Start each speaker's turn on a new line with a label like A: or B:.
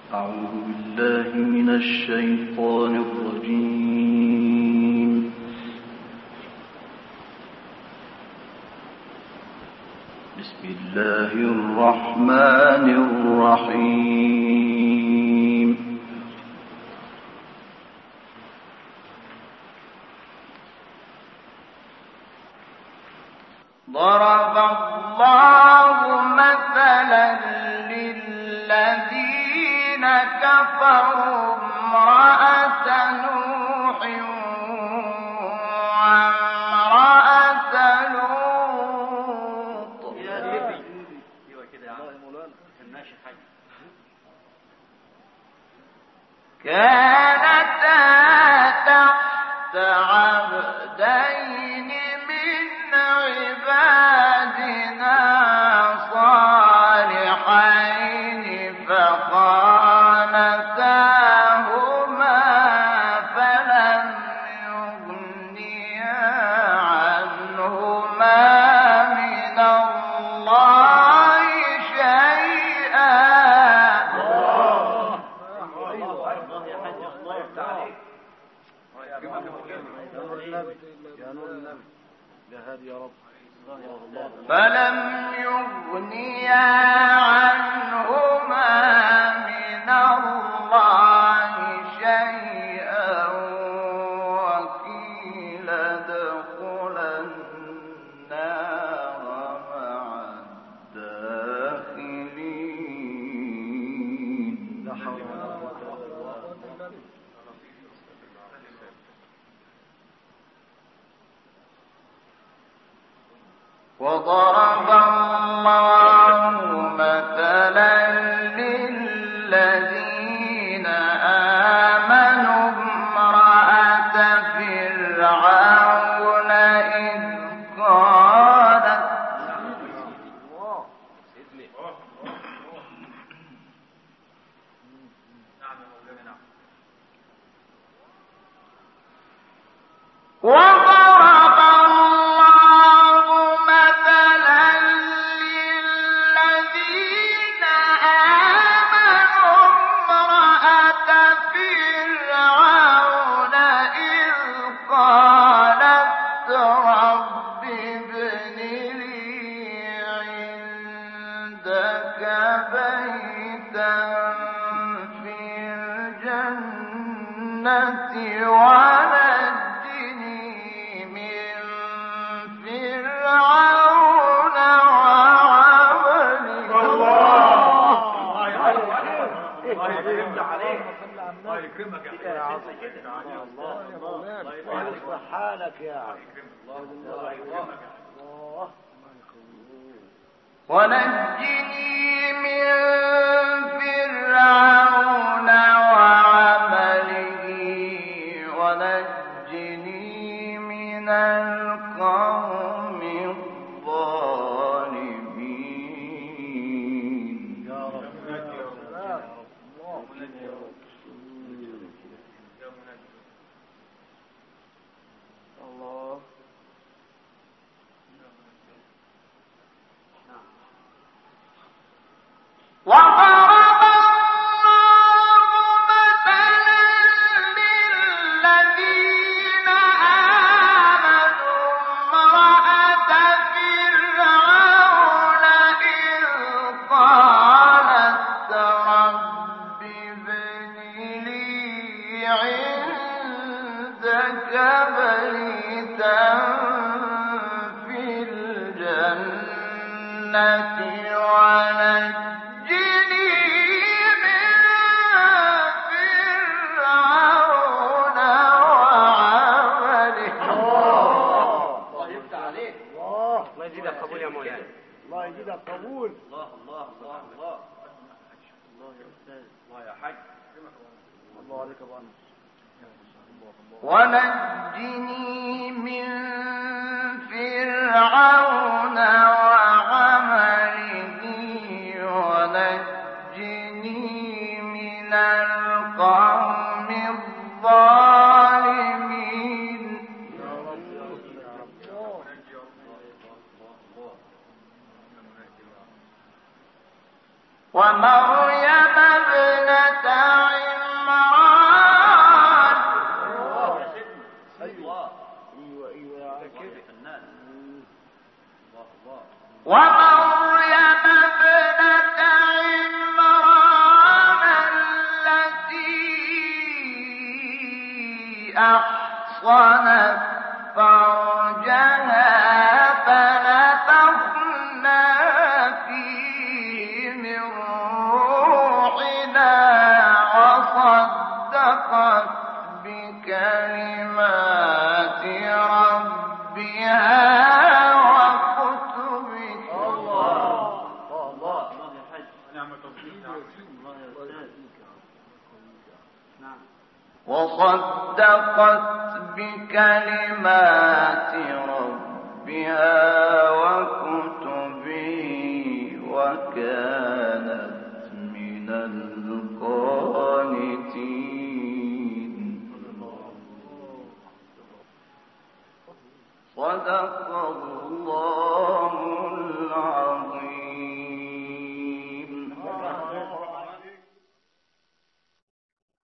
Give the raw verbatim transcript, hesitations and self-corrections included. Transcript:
A: أعوذ بالله من الشيطان الرجيم. بسم الله الرحمن الرحيم. ضرب الله مثلا للذين كفروا امرأة نوح وامرأة لوط كانتا تحت عبدين من عبادنا صالحين فخانتاهما فلم يغنيا عنهما من الله شيئا. فلم يغنيا عنهما من الله شيئا وقيل ادخلا النار مع الداخلين. لا حول ولا قوة إلا بالله. وضرب الله مثلا للذين آمنوا امرأة فرعون إذ قالت وضرب ونجني من فرعون وعمله. الله يكرمك عليك. الله يكرمك يا عظيم. الله يصلح حالك يا عظيم. الله يكرمك. ونجني من فرعون ونجني من القوم الظالمين. يا رب الله. وضرب ونجني من فرعون وعمله ونجني من القوم الظالمين. ومريم ابنة وصدقت بكلمات ربها وكتبه وكانت من القانتين. صدق الله العظيم.